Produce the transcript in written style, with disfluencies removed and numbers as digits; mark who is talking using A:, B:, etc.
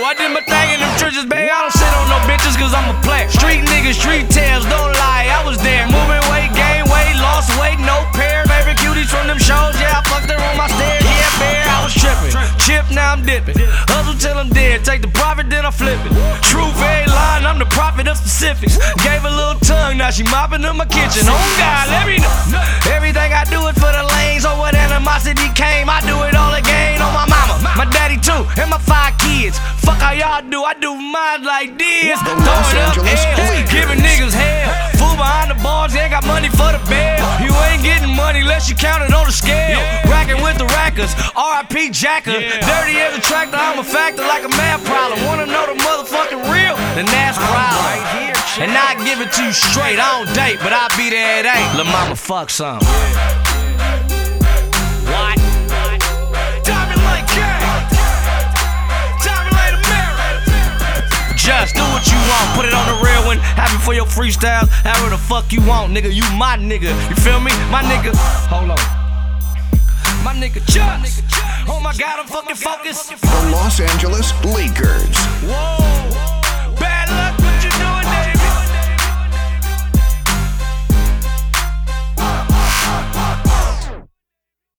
A: I did my thing in them churches, baby. I don't sit on no bitches cause I'm a player. Street niggas, street tales, don't lie, I was there. Moving weight, gain weight, lost weight, no pair. Favorite cuties from them shows, yeah, I fucked her on my stairs. Yeah, bear, I was tripping. Chip, now I'm dipping. Hustle till I'm dead, take the profit, then I flip it. True, very line, I'm the prophet of specifics. Gave a little tongue, now she mopping up my kitchen. Oh God, let me know. Everything I do it for the lanes, or what animosity came, I do it all again on my mama, my daddy too, and my 5 kids. Fuck how y'all do, I do mine like this.
B: The Los Angeles Lakers.
A: Giving niggas hell. Fool behind the bars, they ain't got money for the bail. You ain't getting money unless you count it on the scale. Racking with the rackers, R.I.P. Jacker. Dirty as a tractor, I'm a factor like a math problem. Wanna know the motherfucking real? Then that's right here. And I give it to you straight, I don't date, but I be there at 8. Lil' mama fuck some. What? Diamond Lake Gang. Diamond Lake America. Just do what you want, put it on the real one. Have it for your freestyles, however the fuck you want, nigga. You my nigga, you feel me? My nigga, hold on. My nigga Just. Oh my God, I'm fucking focused.
B: The Los Angeles Lakers.
A: Whoa.